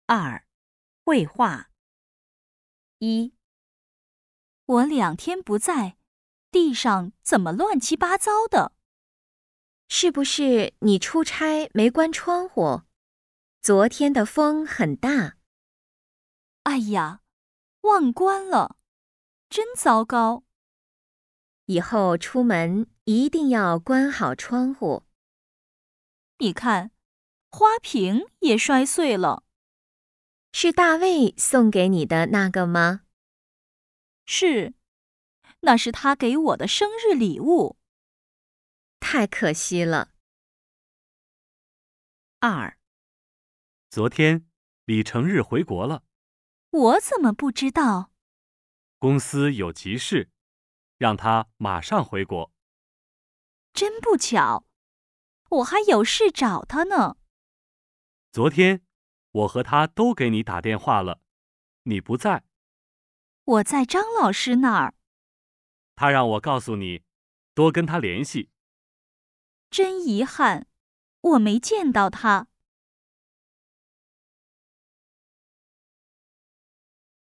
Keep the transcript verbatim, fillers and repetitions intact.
二、绘画。一、 我两天不在，地上怎么乱七八糟的？ 是不是你出差没关窗户？昨天的风很大。 哎呀，忘关了，真糟糕！ 以后出门一定要关好窗户。 你看，花瓶也摔碎了。 是大卫送给你的那个吗？ 是，那是他给我的生日礼物。 太可惜了。 二、 昨天李成日回国了， 我怎么不知道？ 公司有急事，让他马上回国。 真不巧，我还有事找他呢。 昨天我和他都给你打电话了，你不在。 我在张老师那儿。 他让我告诉你，多跟他联系。 真遗憾，我没见到他。